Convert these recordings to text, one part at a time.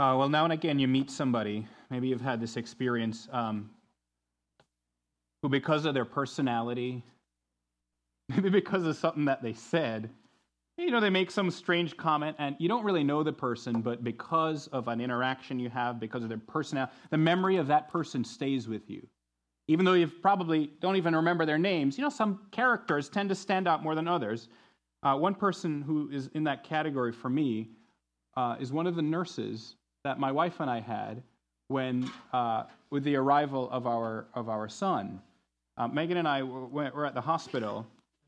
Well, now and again you meet somebody, maybe you've had this experience, who because of their personality, maybe because of something that they said, they make some strange comment and you don't really know the person, but because of an interaction you have, because of their personality, the memory of that person stays with you. Even though you probably don't even remember their names, some characters tend to stand out more than others. One person who is in that category for me is one of the nurses that my wife and I had when, with the arrival of our son. Megan and I were at the hospital,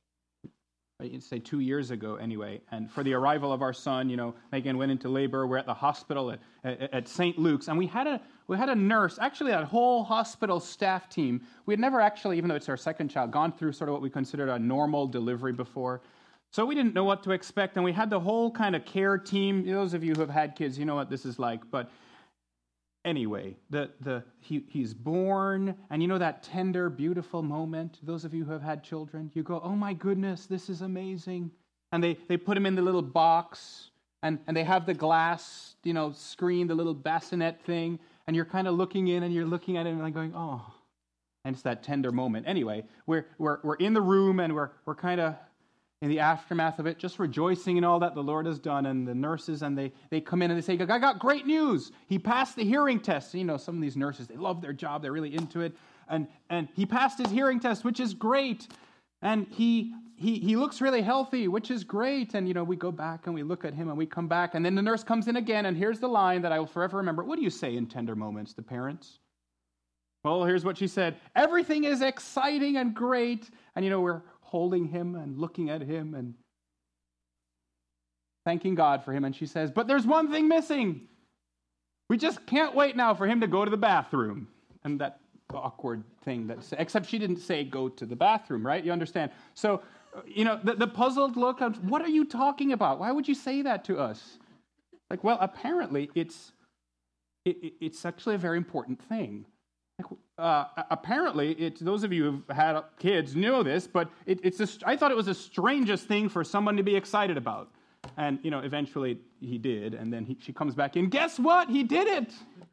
I'd say 2 years ago anyway, and for the arrival of our son, Megan went into labor. We're at the hospital at St. Luke's, and we had a nurse, actually that whole hospital staff team. We had never actually, even though it's our second child, gone through sort of what we considered a normal delivery before. So we didn't know what to expect, and we had the whole kind of care team. Those of you who have had kids, you know what this is like. But anyway, he's born, and that tender, beautiful moment. Those of you who have had children, you go, oh my goodness, this is amazing. And they put him in the little box, and they have the glass, screen, the little bassinet thing, and you're kind of looking in, and you're looking at it, and going, oh. And it's that tender moment. Anyway, we're in the room, and we're kind of in the aftermath of it, just rejoicing in all that the Lord has done. And the nurses, and they come in and they say, I got great news. He passed the hearing test. Some of these nurses, they love their job. They're really into it. And he passed his hearing test, which is great. And he looks really healthy, which is great. And, we go back and we look at him and we come back. And then the nurse comes in again. And here's the line that I will forever remember. What do you say in tender moments to parents? Well, here's what she said. Everything is exciting and great. And, we're holding him and looking at him and thanking God for him. And she says, but there's one thing missing. We just can't wait now for him to go to the bathroom. And that awkward thing, except she didn't say go to the bathroom, right? You understand? So, the puzzled look of, what are you talking about? Why would you say that to us? Like, well, apparently it's actually a very important thing. Apparently, it's those of you who've had kids know this, but I thought it was the strangest thing for someone to be excited about. And, eventually he did, and then she comes back in. Guess what? He did it!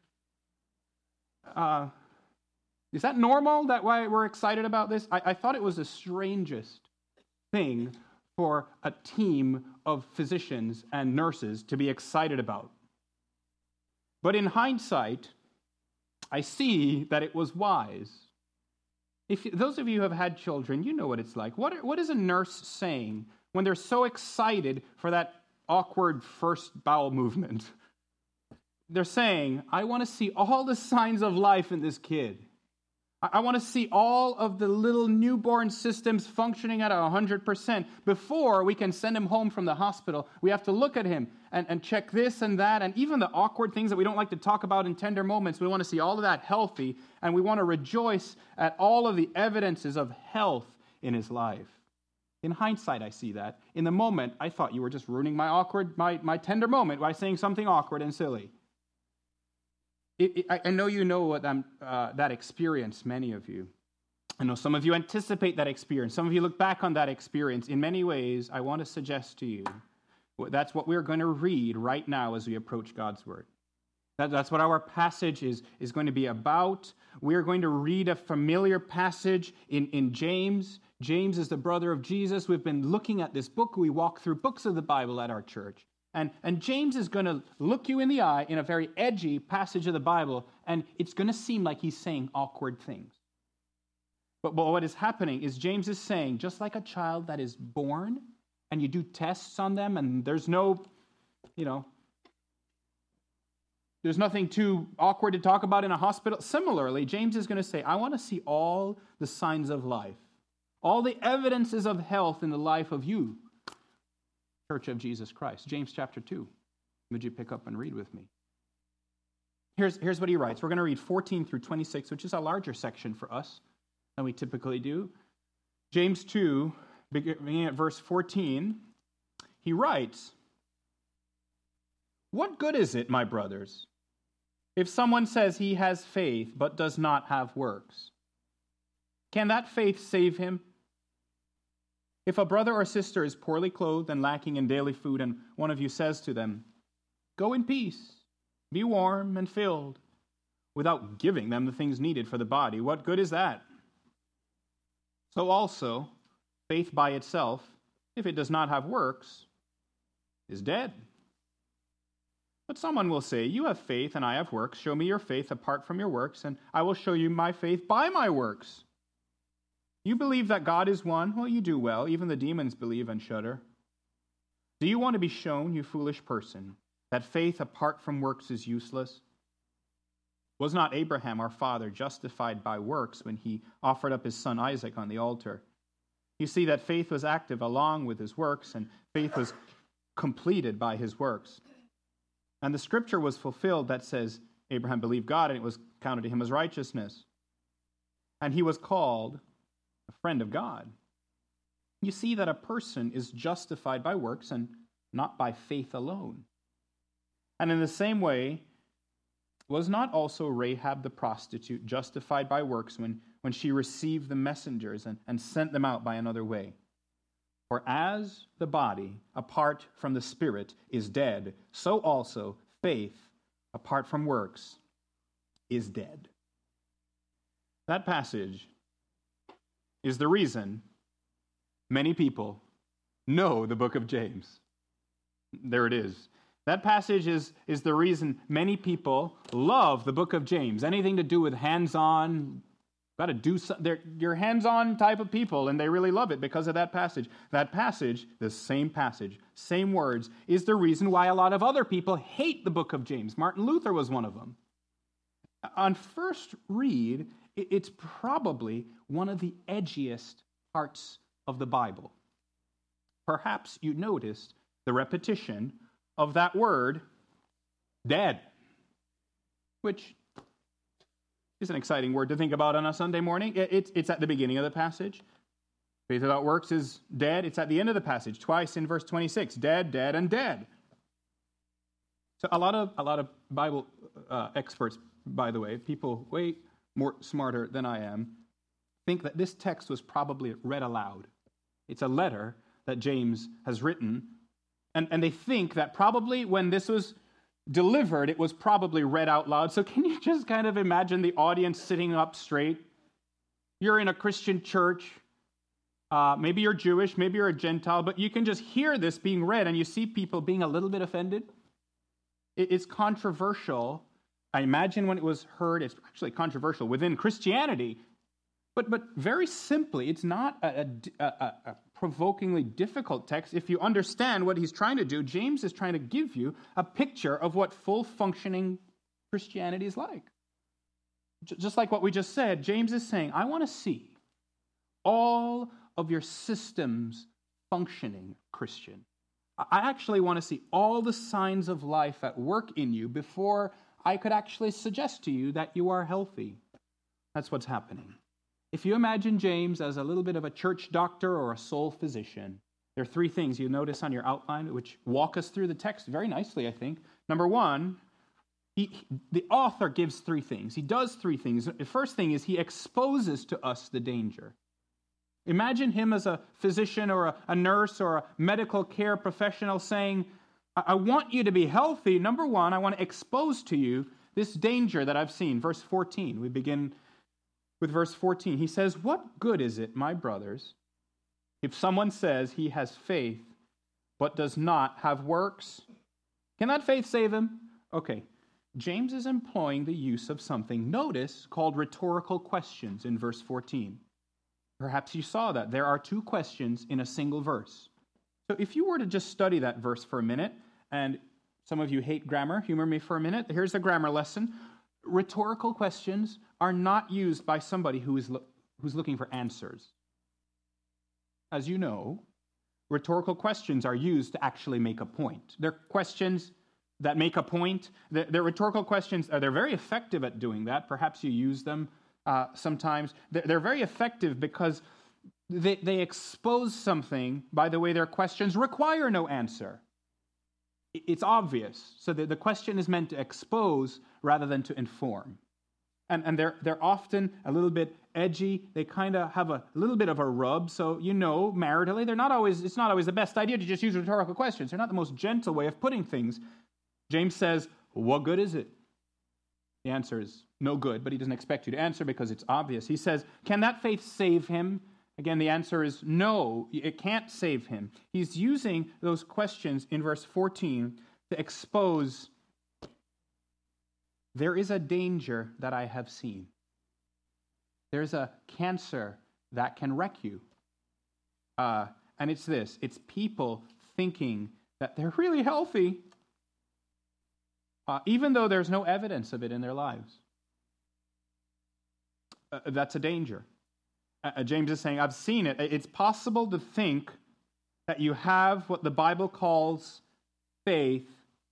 Is that normal, that why we're excited about this? I thought it was the strangest thing for a team of physicians and nurses to be excited about. But in hindsight, I see that it was wise. Those of you who have had children, you know what it's like. What is a nurse saying when they're so excited for that awkward first bowel movement? They're saying, I want to see all the signs of life in this kid. I want to see all of the little newborn systems functioning at 100%. Before we can send him home from the hospital, we have to look at him and check this and that, and even the awkward things that we don't like to talk about in tender moments. We want to see all of that healthy, and we want to rejoice at all of the evidences of health in his life. In hindsight, I see that. In the moment, I thought you were just ruining my tender moment by saying something awkward and silly. I know you know what that experience, many of you. I know some of you anticipate that experience. Some of you look back on that experience. In many ways, I want to suggest to you, that's what we're going to read right now as we approach God's Word. That's what our passage is going to be about. We're going to read a familiar passage in James. James is the brother of Jesus. We've been looking at this book. We walk through books of the Bible at our church. And James is going to look you in the eye in a very edgy passage of the Bible, and it's going to seem like he's saying awkward things. But what is happening is James is saying, just like a child that is born, and you do tests on them, and there's there's nothing too awkward to talk about in a hospital. Similarly, James is going to say, I want to see all the signs of life, all the evidences of health in the life of you, Church of Jesus Christ. James chapter 2. Would you pick up and read with me? Here's what he writes. We're going to read 14 through 26, which is a larger section for us than we typically do. James 2, beginning at verse 14, he writes, what good is it, my brothers, if someone says he has faith but does not have works? Can that faith save him? If a brother or sister is poorly clothed and lacking in daily food, and one of you says to them, go in peace, be warm and filled, without giving them the things needed for the body. What good is that? So also, faith by itself, if it does not have works, is dead. But someone will say, you have faith and I have works. Show me your faith apart from your works, and I will show you my faith by my works. You believe that God is one? Well, you do well. Even the demons believe and shudder. Do you want to be shown, you foolish person, that faith apart from works is useless? Was not Abraham, our father, justified by works when he offered up his son Isaac on the altar? You see that faith was active along with his works, and faith was completed by his works. And the scripture was fulfilled that says, Abraham believed God, and it was counted to him as righteousness. And he was called a friend of God. You see that a person is justified by works and not by faith alone. And in the same way, was not also Rahab the prostitute justified by works when she received the messengers and sent them out by another way? For as the body, apart from the spirit, is dead, so also faith, apart from works, is dead. That passage is the reason many people know the book of James. There it is. That passage is the reason many people love the book of James. Anything to do with hands-on, got to do something. You're hands-on type of people, and they really love it because of that passage. That passage, same words, is the reason why a lot of other people hate the book of James. Martin Luther was one of them. On first read, it's probably one of the edgiest parts of the Bible. Perhaps you noticed the repetition of that word, dead, which is an exciting word to think about on a Sunday morning. It's at the beginning of the passage. Faith without works is dead. It's at the end of the passage, twice in verse 26, dead, dead, and dead. So a lot of Bible experts, by the way, people way more smarter than I am, think that this text was probably read aloud. It's a letter that James has written, and they think that probably when this was delivered, it was probably read out loud. So can you just kind of imagine the audience sitting up straight? You're in a Christian church. Maybe you're Jewish, maybe you're a Gentile, but you can just hear this being read, and you see people being a little bit offended. It's controversial. I imagine when it was heard, it's actually controversial within Christianity. But very simply, it's not a provokingly difficult text. If you understand what he's trying to do, James is trying to give you a picture of what full functioning Christianity is like. Just like what we just said, James is saying, I want to see all of your systems functioning, Christian. I actually want to see all the signs of life at work in you before I could actually suggest to you that you are healthy. That's what's happening. If you imagine James as a little bit of a church doctor or a soul physician, there are three things you notice on your outline which walk us through the text very nicely, I think. Number one, the author gives three things. He does three things. The first thing is he exposes to us the danger. Imagine him as a physician or a nurse or a medical care professional saying, I want you to be healthy. Number one, I want to expose to you this danger that I've seen. Verse 14, we begin with verse 14. He says, what good is it, my brothers, if someone says he has faith but does not have works? Can that faith save him? Okay, James is employing the use of something, notice, called rhetorical questions in verse 14. Perhaps you saw that. There are two questions in a single verse. So if you were to just study that verse for a minute, and some of you hate grammar, humor me for a minute. Here's a grammar lesson. Rhetorical questions are not used by somebody who's looking for answers. As you know, rhetorical questions are used to actually make a point. They're questions that make a point. They're rhetorical questions, they're very effective at doing that. Perhaps you use them sometimes. They're very effective because they expose something by the way their questions require no answer. It's obvious. So the question is meant to expose rather than to inform. And they're often a little bit edgy. They kind of have a little bit of a rub. So maritally, it's not always the best idea to just use rhetorical questions. They're not the most gentle way of putting things. James says, what good is it? The answer is no good, but he doesn't expect you to answer because it's obvious. He says, can that faith save him? Again, the answer is no, it can't save him. He's using those questions in verse 14 to expose there is a danger that I have seen. There's a cancer that can wreck you. And it's this, it's people thinking that they're really healthy, even though there's no evidence of it in their lives. That's a danger. James is saying, I've seen it. It's possible to think that you have what the Bible calls faith,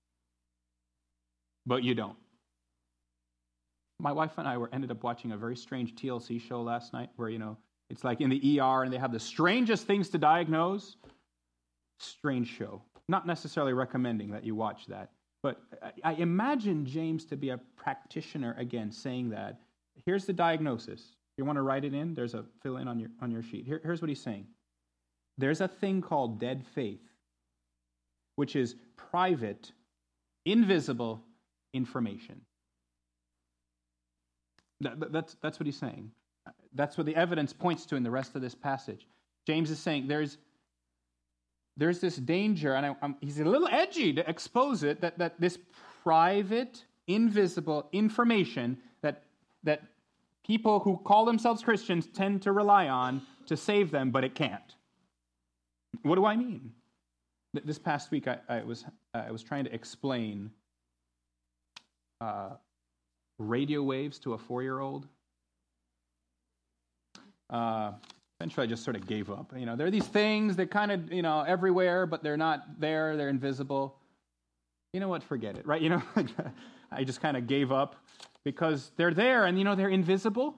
but you don't. My wife and I ended up watching a very strange TLC show last night where, it's like in the ER and they have the strangest things to diagnose. Strange show. Not necessarily recommending that you watch that. But I imagine James to be a practitioner again saying that. Here's the diagnosis. You want to write it in? There's a fill in on your sheet. Here's what he's saying. There's a thing called dead faith, which is private, invisible information. That's what he's saying. That's what the evidence points to in the rest of this passage. James is saying there's this danger, and he's a little edgy to expose it, that this private, invisible information that people who call themselves Christians tend to rely on to save them, but it can't. What do I mean? This past week, I was trying to explain radio waves to a 4-year-old. Eventually, I just sort of gave up. There are these things that kind of, everywhere, but they're not there. They're invisible. You know what? Forget it, right? I just kind of gave up because they're there and, they're invisible.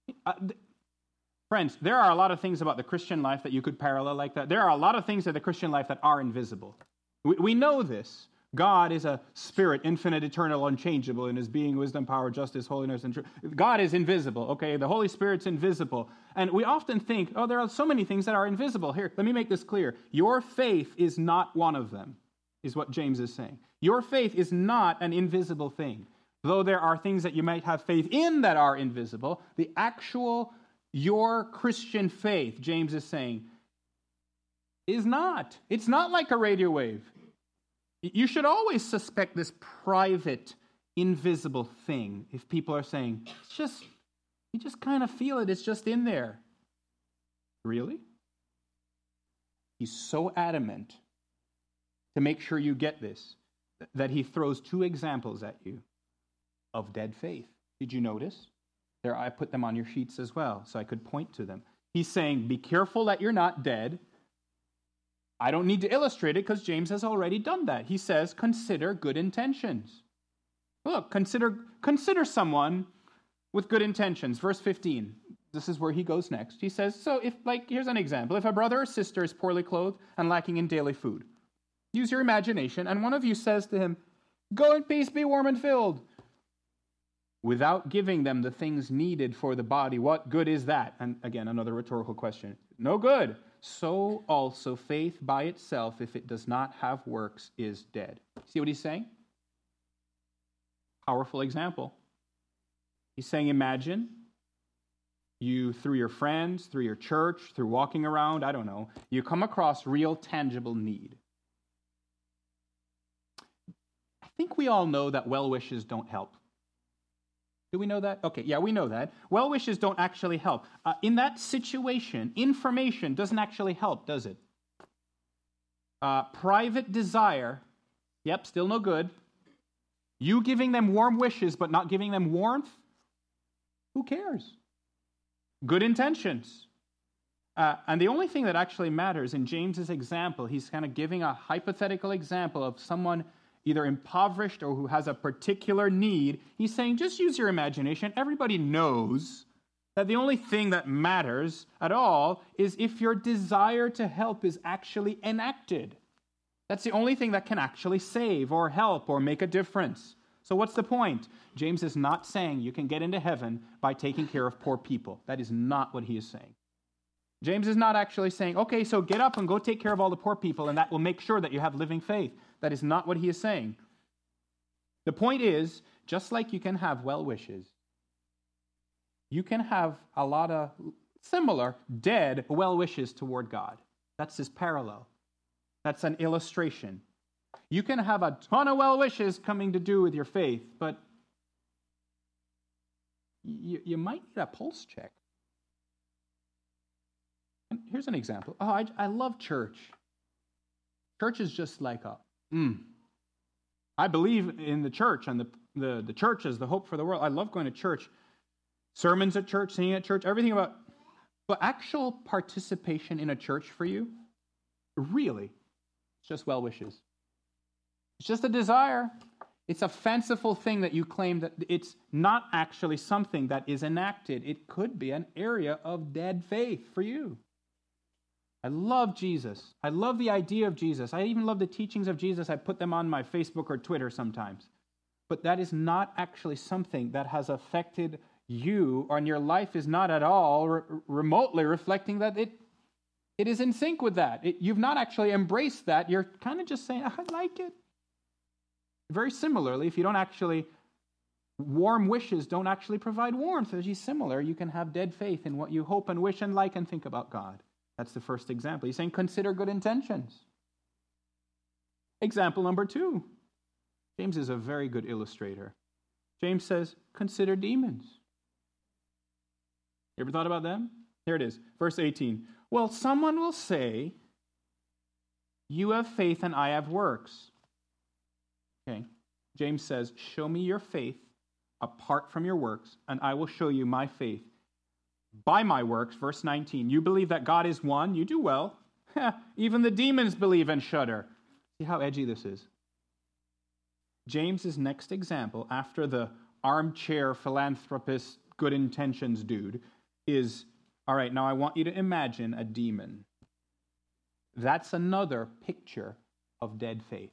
Friends, there are a lot of things about the Christian life that you could parallel like that. There are a lot of things in the Christian life that are invisible. We know this. God is a spirit, infinite, eternal, unchangeable in his being, wisdom, power, justice, holiness, and truth. God is invisible, okay? The Holy Spirit's invisible. And we often think, there are so many things that are invisible. Here, let me make this clear. Your faith is not one of them, is what James is saying. Your faith is not an invisible thing. Though there are things that you might have faith in that are invisible, your Christian faith, James is saying, is not. It's not like a radio wave. You should always suspect this private, invisible thing if people are saying, you just kind of feel it, it's just in there. Really? He's so adamant to make sure you get this that he throws 2 examples at you of dead faith. Did you notice? There, I put them on your sheets as well, so I could point to them. He's saying, be careful that you're not dead. I don't need to illustrate it because James has already done that. He says, consider good intentions. Look, consider someone with good intentions. Verse 15, this is where he goes next. He says, so here's an example. If a brother or sister is poorly clothed and lacking in daily food, use your imagination, and one of you says to him, go in peace, be warm and filled. Without giving them the things needed for the body, what good is that? And again, another rhetorical question. No good. So also faith by itself, if it does not have works, is dead. See what he's saying? Powerful example. He's saying, imagine you, through your friends, through your church, through walking around, I don't know, you come across real tangible need. I think we all know that well wishes don't help. Do we know that? Okay, yeah, we know that. Well wishes don't actually help. In that situation, information doesn't actually help, does it? Private desire, yep, still no good. You giving them warm wishes but not giving them warmth? Who cares? Good intentions. And the only thing that actually matters in James's example, he's kind of giving a hypothetical example of someone either impoverished or who has a particular need. He's saying, just use your imagination. Everybody knows that the only thing that matters at all is if your desire to help is actually enacted. That's the only thing that can actually save or help or make a difference. So what's the point? James is not saying you can get into heaven by taking care of poor people. That is not what he is saying. James is not actually saying, okay, so get up and go take care of all the poor people, and that will make sure that you have living faith. That is not what he is saying. The point is, just like you can have well wishes, you can have a lot of similar dead well wishes toward God. That's his parallel. That's an illustration. You can have a ton of well wishes coming to do with your faith, but you might need a pulse check. And here's an example. Oh, I love church. Church is just like I believe in the church, and the church is the hope for the world. I love going to church. Sermons at church, singing at church, everything about. But actual participation in a church for you, really, it's just well wishes. It's just a desire. It's a fanciful thing that you claim that it's not actually something that is enacted. It could be an area of dead faith for you. I love Jesus. I love the idea of Jesus. I even love the teachings of Jesus. I put them on my Facebook or Twitter sometimes. But that is not actually something that has affected you, and your life is not at all remotely reflecting that it is in sync with that. You've not actually embraced that. You're kind of just saying, I like it. Very similarly, if you don't actually, warm wishes don't actually provide warmth. As you similar, you can have dead faith in what you hope and wish and like and think about God. That's the first example. He's saying, consider good intentions. Example number 2. James is a very good illustrator. James says, consider demons. You ever thought about them? Here it is, verse 18. Well, someone will say, you have faith and I have works. Okay. James says, show me your faith apart from your works, and I will show you my faith by my works. Verse 19, you believe that God is one, you do well. Even the demons believe and shudder. See how edgy this is? James's next example, after the armchair philanthropist, good intentions dude, is, all right, now I want you to imagine a demon. That's another picture of dead faith.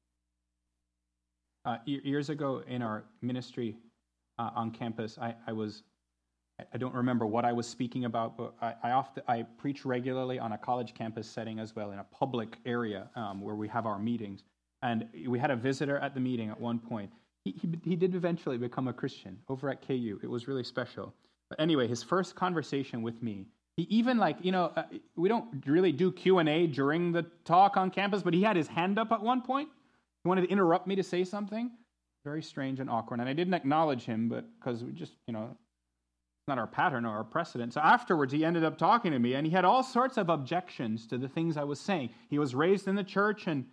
Years ago in our ministry on campus, I don't remember what I was speaking about, but I preach regularly on a college campus setting as well, in a public area where we have our meetings. And we had a visitor at the meeting at one point. He did eventually become a Christian over at KU. It was really special. But anyway, his first conversation with me, he even we don't really do Q&A during the talk on campus, but he had his hand up at one point. He wanted to interrupt me to say something. Very strange and awkward. And I didn't acknowledge him, but because we just, it's not our pattern or our precedent. So afterwards, he ended up talking to me, and he had all sorts of objections to the things I was saying. He was raised in the church, and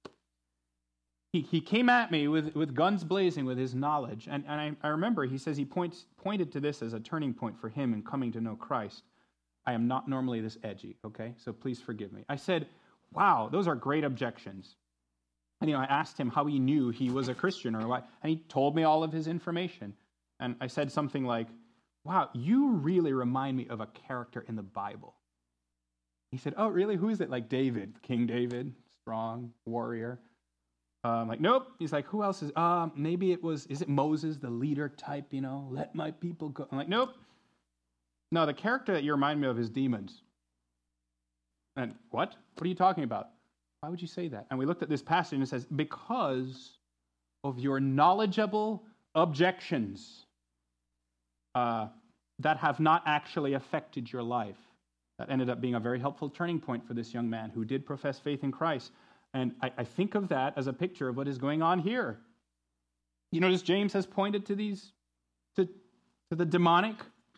he came at me with guns blazing with his knowledge. And I remember he says he pointed to this as a turning point for him in coming to know Christ. I am not normally this edgy, okay? So please forgive me. I said, wow, those are great objections. And I asked him how he knew he was a Christian or why, and he told me all of his information. And I said something like, wow, you really remind me of a character in the Bible. He said, oh, really? Who is it? Like David, King David, strong warrior. Like, nope. He's like, who else is, maybe is it Moses, the leader type, let my people go. I'm like, nope. No, the character that you remind me of is demons. And what? What are you talking about? Why would you say that? And we looked at this passage and it says, because of your knowledgeable objections that have not actually affected your life. That ended up being a very helpful turning point for this young man who did profess faith in Christ. And I think of that as a picture of what is going on here. You notice James has pointed to these, to the demonic.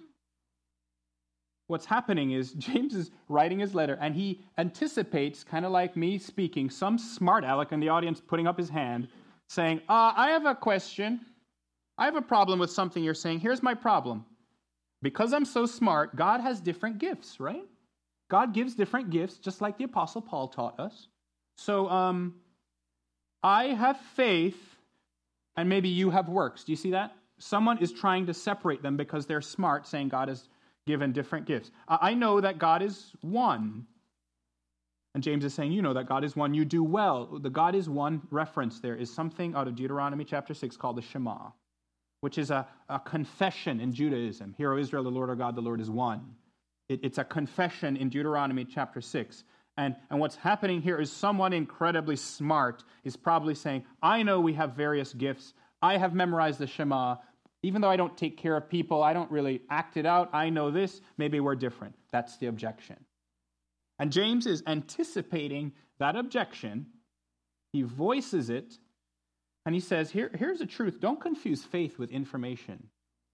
What's happening is James is writing his letter, and he anticipates, kind of like me speaking, some smart aleck in the audience putting up his hand, saying, I have a question. I have a problem with something you're saying. Here's my problem. Because I'm so smart, God has different gifts, right? God gives different gifts, just like the Apostle Paul taught us. So I have faith, and maybe you have works. Do you see that? Someone is trying to separate them because they're smart, saying God has given different gifts. I know that God is one. And James is saying, you know that God is one. You do well. The God is one reference there is something out of Deuteronomy chapter 6 called the Shema, which is a confession in Judaism. Hear, O Israel, the Lord our God, the Lord is one. It's a confession in Deuteronomy chapter 6. And what's happening here is someone incredibly smart is probably saying, I know we have various gifts. I have memorized the Shema. Even though I don't take care of people, I don't really act it out. I know this. Maybe we're different. That's the objection. And James is anticipating that objection. He voices it, and he says, here's the truth. Don't confuse faith with information.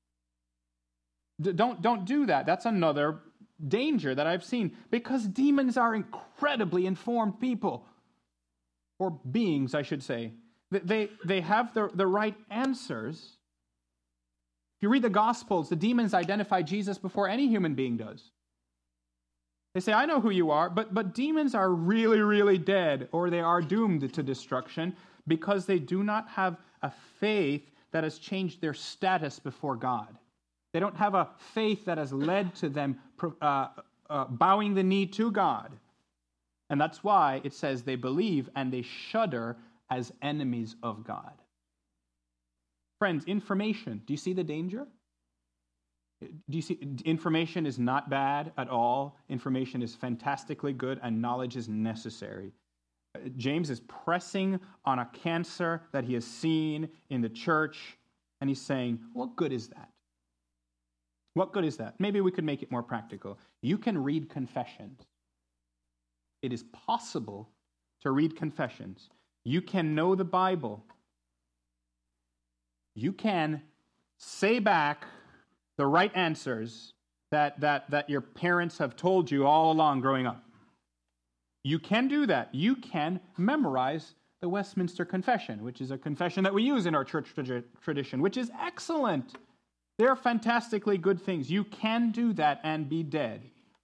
Don't do that. That's another danger that I've seen, because demons are incredibly informed people, or beings, I should say. They have the right answers. If you read the Gospels, the demons identify Jesus before any human being does. They say, I know who you are, but demons are really, really dead, or they are doomed to destruction because they do not have a faith that has changed their status before God. They don't have a faith that has led to them bowing the knee to God. And that's why it says they believe and they shudder as enemies of God. Friends, information, do you see the danger? Do you see, information is not bad at all. Information is fantastically good, and knowledge is necessary. James is pressing on a cancer that he has seen in the church, and he's saying, what good is that? What good is that? Maybe we could make it more practical. You can read confessions. It is possible to read confessions. You can know the Bible. You can say back the right answers that your parents have told you all along growing up. You can do that. You can memorize the Westminster Confession, which is a confession that we use in our church tradition, which is excellent. They're fantastically good things. You can do that and be dead.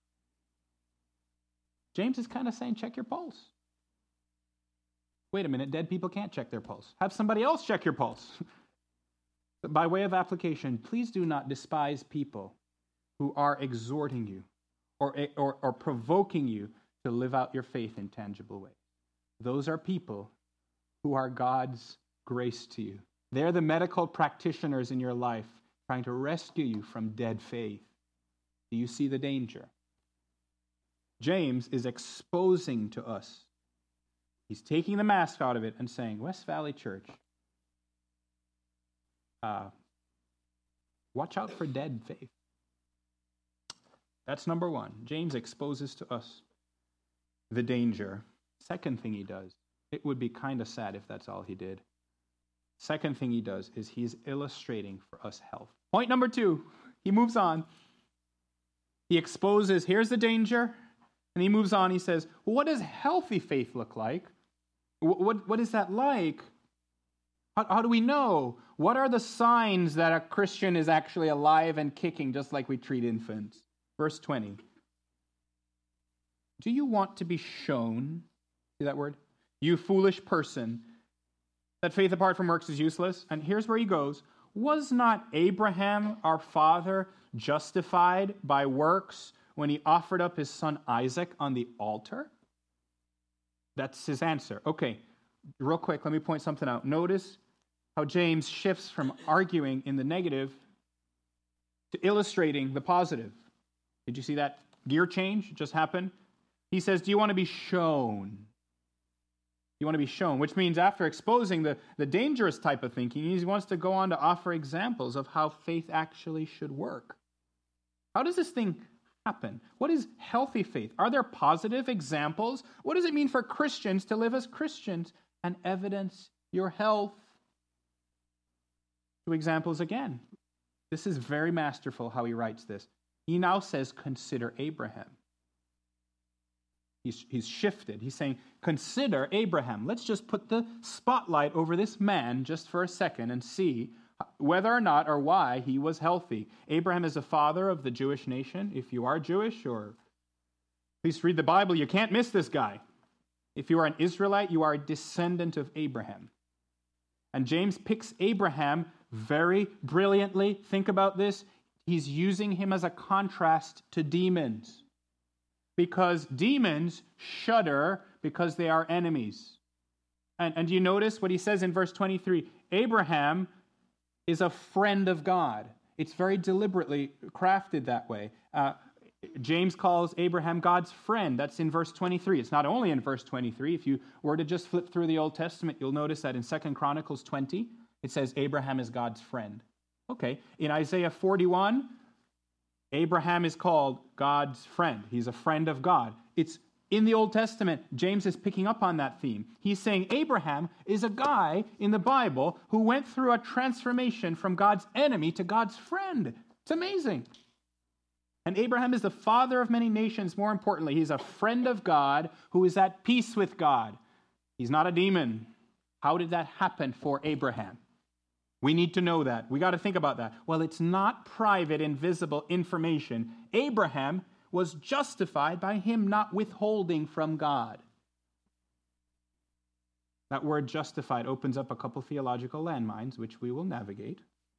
James is kind of saying, check your pulse. Wait a minute, dead people can't check their pulse. Have somebody else check your pulse. By way of application, please do not despise people who are exhorting you or provoking you to live out your faith in tangible ways. Those are people who are God's grace to you. They're the medical practitioners in your life trying to rescue you from dead faith. Do you see the danger? James is exposing to us. He's taking the mask out of it and saying, West Valley Church, watch out for dead faith. That's number one. James exposes to us the danger. Second thing he does, it would be kind of sad if that's all he did. Second thing he does is he's illustrating for us health. Point number two, he moves on. He exposes, here's the danger, and he moves on. He says, well, what does healthy faith look like? What is that like? How do we know? What are the signs that a Christian is actually alive and kicking, just like we treat infants? Verse 20. Do you want to be shown, see that word? You foolish person, that faith apart from works is useless? And here's where he goes. Was not Abraham, our father, justified by works when he offered up his son Isaac on the altar? That's his answer. Okay, real quick, let me point something out. Notice how James shifts from arguing in the negative to illustrating the positive. Did you see that gear change just happen? He says, do you want to be shown? You want to be shown, which means after exposing the dangerous type of thinking, he wants to go on to offer examples of how faith actually should work. How does this thing happen? What is healthy faith? Are there positive examples? What does it mean for Christians to live as Christians and evidence your health? Two examples again. This is very masterful how he writes this. He now says, consider Abraham. He's shifted. He's saying, consider Abraham. Let's just put the spotlight over this man just for a second and see whether or not or why he was healthy. Abraham is the father of the Jewish nation. If you are Jewish, or at least read the Bible, you can't miss this guy. If you are an Israelite, you are a descendant of Abraham. And James picks Abraham very brilliantly. Think about this. He's using him as a contrast to demons. Because demons shudder because they are enemies. And you notice what he says in verse 23. Abraham is a friend of God. It's very deliberately crafted that way. James calls Abraham God's friend. That's in verse 23. It's not only in verse 23. If you were to just flip through the Old Testament, you'll notice that in 2 Chronicles 20, It says Abraham is God's friend. Okay, in Isaiah 41, Abraham is called God's friend. He's a friend of God. It's in the Old Testament. James is picking up on that theme. He's saying Abraham is a guy in the Bible who went through a transformation from God's enemy to God's friend. It's amazing. And Abraham is the father of many nations. More importantly, he's a friend of God who is at peace with God. He's not a demon. How did that happen for Abraham? We need to know that. We got to think about that. Well, it's not private, invisible information. Abraham was justified by him not withholding from God. That word justified opens up a couple theological landmines, which we will navigate.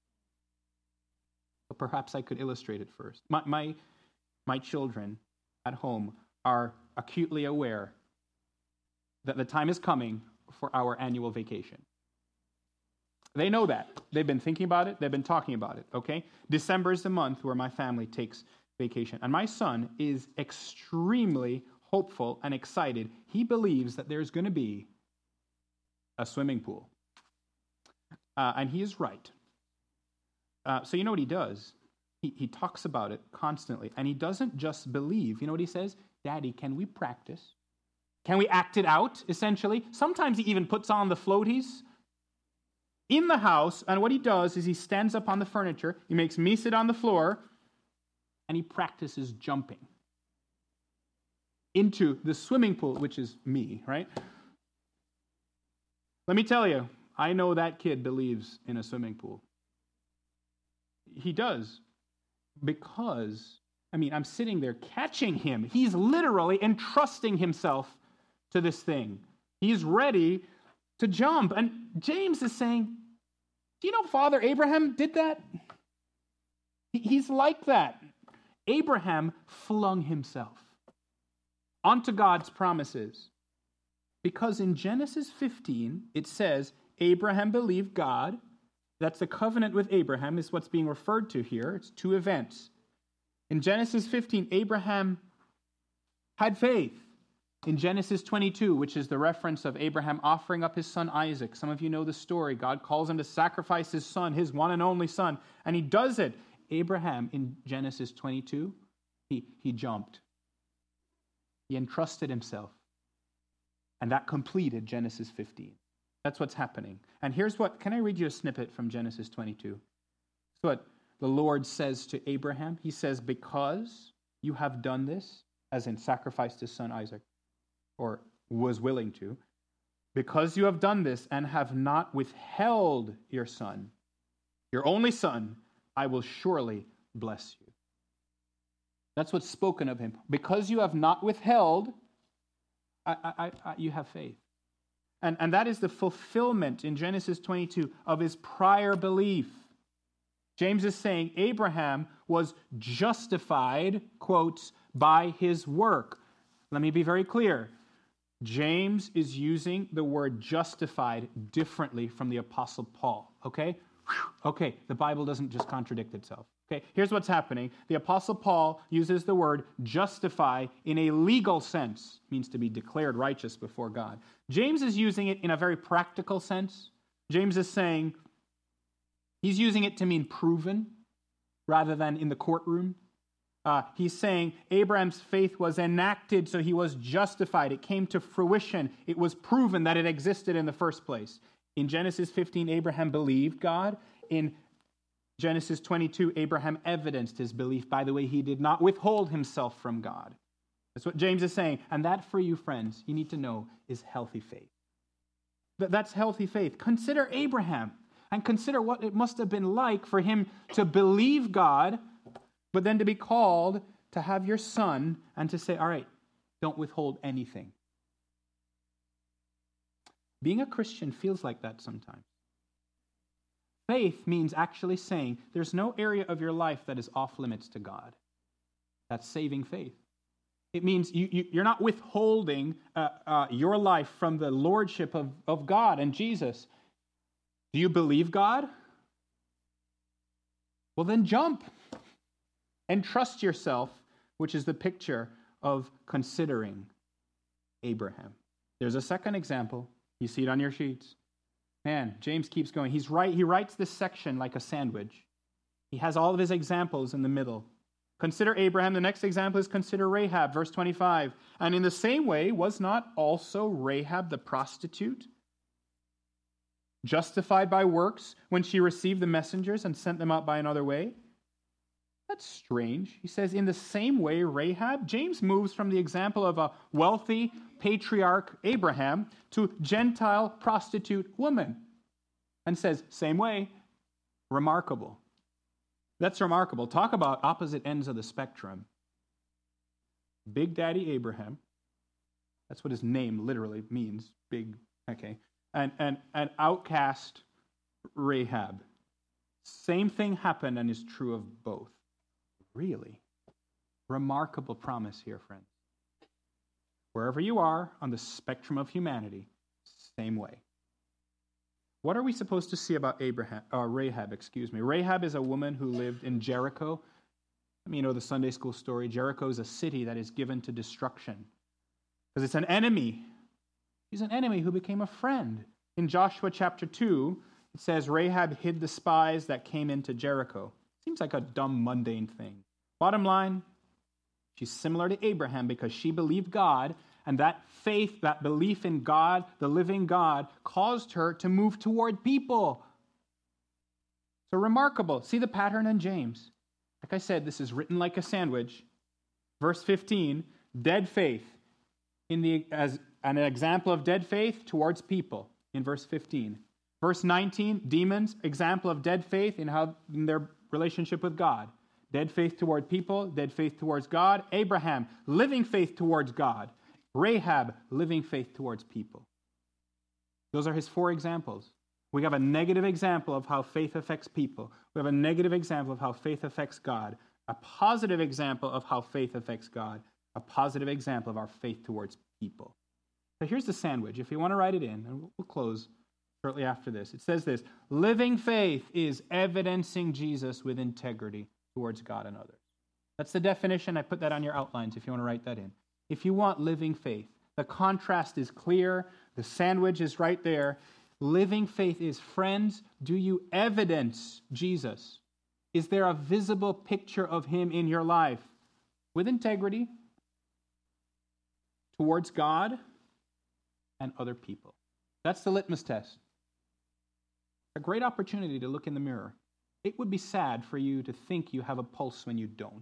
But perhaps I could illustrate it first. My children at home are acutely aware that the time is coming for our annual vacation. They know that. They've been thinking about it. They've been talking about it, okay? December is the month where my family takes vacation. And my son is extremely hopeful and excited. He believes that there's going to be a swimming pool. And he is right. So you know what he does? He talks about it constantly. And he doesn't just believe. You know what he says? Daddy, can we practice? Can we act it out, essentially? Sometimes he even puts on the floaties in the house, and what he does is he stands up on the furniture, he makes me sit on the floor, and he practices jumping into the swimming pool, which is me, right? Let me tell you, I know that kid believes in a swimming pool. He does, because, I'm sitting there catching him. He's literally entrusting himself to this thing. He's ready to jump. And James is saying, do you know Father Abraham did that? He's like that. Abraham flung himself onto God's promises. Because in Genesis 15, it says, Abraham believed God. That's the covenant with Abraham is what's being referred to here. It's two events. In Genesis 15, Abraham had faith. In Genesis 22, which is the reference of Abraham offering up his son Isaac. Some of you know the story. God calls him to sacrifice his son, his one and only son, and he does it. Abraham, in Genesis 22, he jumped. He entrusted himself. And that completed Genesis 15. That's what's happening. And here's what, can I read you a snippet from Genesis 22? It's what the Lord says to Abraham. He says, because you have done this, as in sacrificed his son Isaac, or was willing to, because you have done this and have not withheld your son, your only son, I will surely bless you. That's what's spoken of him. Because you have not withheld, you have faith. And that is the fulfillment in Genesis 22 of his prior belief. James is saying Abraham was justified, quotes, by his work. Let me be very clear. James is using the word justified differently from the Apostle Paul, okay? Okay, the Bible doesn't just contradict itself. Okay, here's what's happening. The Apostle Paul uses the word justify in a legal sense. It means to be declared righteous before God. James is using it in a very practical sense. James is saying he's using it to mean proven rather than in the courtroom. He's saying Abraham's faith was enacted, so he was justified. It came to fruition. It was proven that it existed in the first place. In Genesis 15, Abraham believed God. In Genesis 22, Abraham evidenced his belief by the way he did not withhold himself from God. That's what James is saying. And that, for you friends, you need to know, is healthy faith. That's healthy faith. Consider Abraham and consider what it must have been like for him to believe God, but then to be called to have your son and to say, all right, don't withhold anything. Being a Christian feels like that sometimes. Faith means actually saying there's no area of your life that is off limits to God. That's saving faith. It means you're not withholding your life from the lordship of God and Jesus. Do you believe God? Well, then jump and trust yourself, which is the picture of considering Abraham. There's a second example. You see it on your sheets. Man, James keeps going. He writes this section like a sandwich. He has all of his examples in the middle. Consider Abraham. The next example is consider Rahab, verse 25. And in the same way, was not also Rahab the prostitute justified by works when she received the messengers and sent them out by another way? That's strange. He says, in the same way, Rahab. James moves from the example of a wealthy patriarch Abraham to Gentile prostitute woman and says, same way, remarkable. That's remarkable. Talk about opposite ends of the spectrum. Big Daddy Abraham, that's what his name literally means, big, okay, and outcast Rahab. Same thing happened and is true of both. Really? Remarkable promise here, friends. Wherever you are on the spectrum of humanity, same way. What are we supposed to see about Rahab? Rahab is a woman who lived in Jericho. I mean, you know the Sunday school story. Jericho is a city that is given to destruction because it's an enemy. She's an enemy who became a friend. In Joshua chapter 2, it says Rahab hid the spies that came into Jericho. Seems like a dumb, mundane thing. Bottom line, she's similar to Abraham because she believed God, and that faith, that belief in God, the living God, caused her to move toward people. So remarkable. See the pattern in James. Like I said, this is written like a sandwich. Verse 15, dead faith as an example of dead faith towards people in verse 15. Verse 19, demons, example of dead faith in their relationship with God. Dead faith toward people, dead faith towards God. Abraham, living faith towards God. Rahab, living faith towards people. Those are his 4 examples. We have a negative example of how faith affects people. We have a negative example of how faith affects God. A positive example of how faith affects God. A positive example of our faith towards people. So here's the sandwich. If you want to write it in, and we'll close shortly after this. It says this: living faith is evidencing Jesus with integrity towards God and others. That's the definition. I put that on your outlines if you want to write that in. If you want living faith, the contrast is clear. The sandwich is right there. Living faith is, friends, do you evidence Jesus? Is there a visible picture of him in your life with integrity towards God and other people? That's the litmus test. A great opportunity to look in the mirror. It would be sad for you to think you have a pulse when you don't.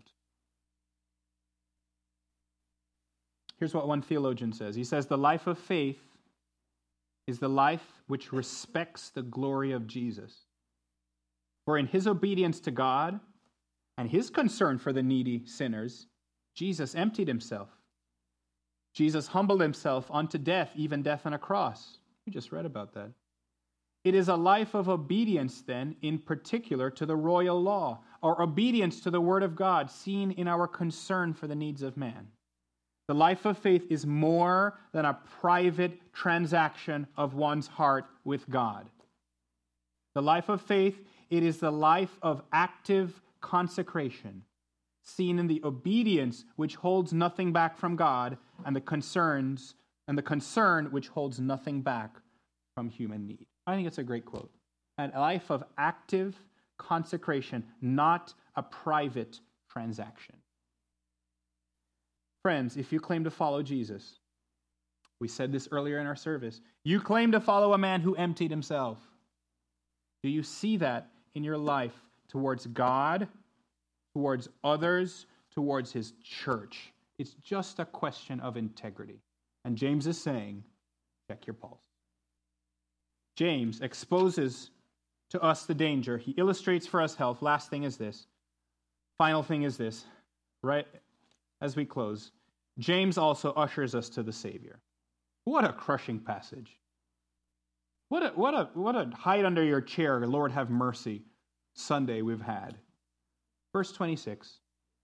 Here's what one theologian says. He says, the life of faith is the life which respects the glory of Jesus. For in his obedience to God and his concern for the needy sinners, Jesus emptied himself. Jesus humbled himself unto death, even death on a cross. We just read about that. It is a life of obedience, then, in particular to the royal law, or obedience to the word of God, seen in our concern for the needs of man. The life of faith is more than a private transaction of one's heart with God. The life of faith, it is the life of active consecration, seen in the obedience which holds nothing back from God, and the concern which holds nothing back from human need. I think it's a great quote. A life of active consecration, not a private transaction. Friends, if you claim to follow Jesus, we said this earlier in our service, you claim to follow a man who emptied himself. Do you see that in your life towards God, towards others, towards his church? It's just a question of integrity. And James is saying, check your pulse. James exposes to us the danger. He illustrates for us health. Last thing is this. Final thing is this. Right as we close, James also ushers us to the Savior. What a crushing passage. What a hide under your chair, Lord have mercy, Sunday we've had. Verse 26.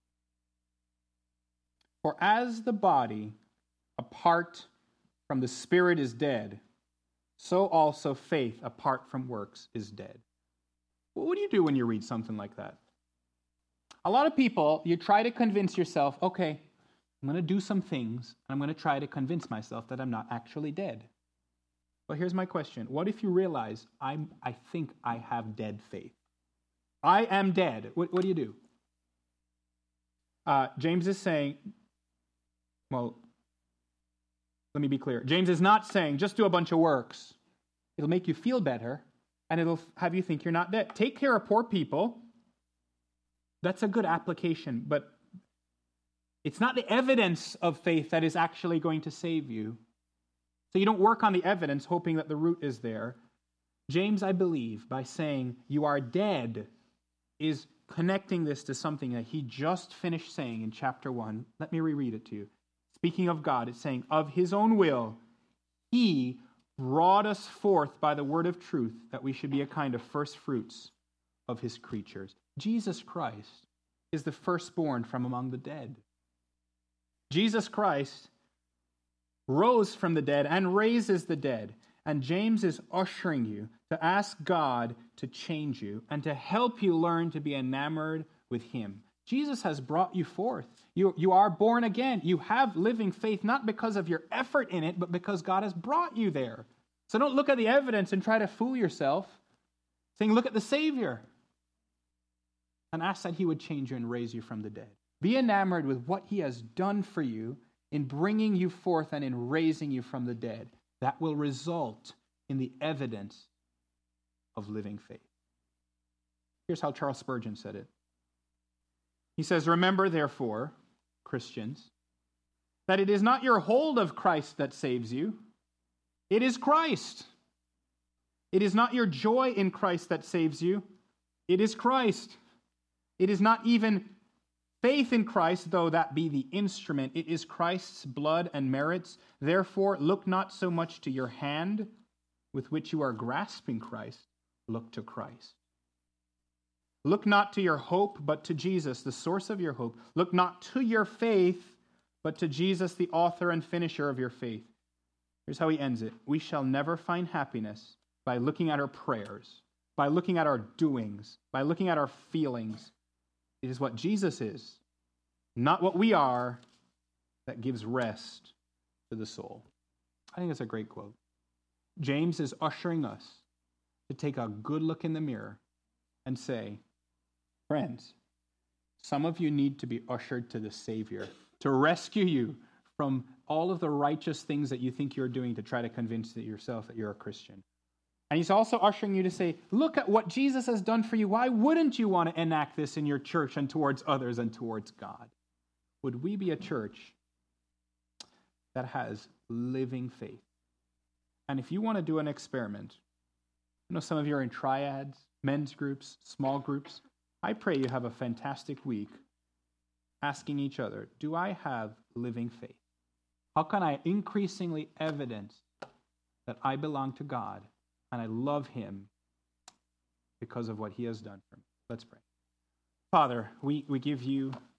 For as the body apart from the Spirit is dead, so also faith apart from works is dead. Well, what do you do when you read something like that? A lot of people, you try to convince yourself, okay, I'm going to do some things, and I'm going to try to convince myself that I'm not actually dead. Well, here's my question. What if you realize, I think I have dead faith? I am dead. What do you do? James is saying, well, let me be clear. James is not saying just do a bunch of works. It'll make you feel better, and it'll have you think you're not dead. Take care of poor people. That's a good application, but it's not the evidence of faith that is actually going to save you. So you don't work on the evidence hoping that the root is there. James, I believe, by saying you are dead, is connecting this to something that he just finished saying in chapter 1. Let me reread it to you. Speaking of God, it's saying, of his own will, he brought us forth by the word of truth, that we should be a kind of first fruits of his creatures. Jesus Christ is the firstborn from among the dead. Jesus Christ rose from the dead and raises the dead. And James is ushering you to ask God to change you and to help you learn to be enamored with him. Jesus has brought you forth. You are born again. You have living faith, not because of your effort in it, but because God has brought you there. So don't look at the evidence and try to fool yourself, saying, look at the Savior. And ask that he would change you and raise you from the dead. Be enamored with what he has done for you in bringing you forth and in raising you from the dead. That will result in the evidence of living faith. Here's how Charles Spurgeon said it. He says, remember, therefore, Christians, that it is not your hold of Christ that saves you. It is Christ. It is not your joy in Christ that saves you. It is Christ. It is not even faith in Christ, though that be the instrument. It is Christ's blood and merits. Therefore, look not so much to your hand with which you are grasping Christ. Look to Christ. Look not to your hope, but to Jesus, the source of your hope. Look not to your faith, but to Jesus, the author and finisher of your faith. Here's how he ends it. We shall never find happiness by looking at our prayers, by looking at our doings, by looking at our feelings. It is what Jesus is, not what we are, that gives rest to the soul. I think that's a great quote. James is ushering us to take a good look in the mirror and say, friends, some of you need to be ushered to the Savior to rescue you from all of the righteous things that you think you're doing to try to convince yourself that you're a Christian. And he's also ushering you to say, look at what Jesus has done for you. Why wouldn't you want to enact this in your church and towards others and towards God? Would we be a church that has living faith? And if you want to do an experiment, I know some of you are in triads, men's groups, small groups. I pray you have a fantastic week asking each other, do I have living faith? How can I increasingly evidence that I belong to God and I love him because of what he has done for me? Let's pray. Father, we give you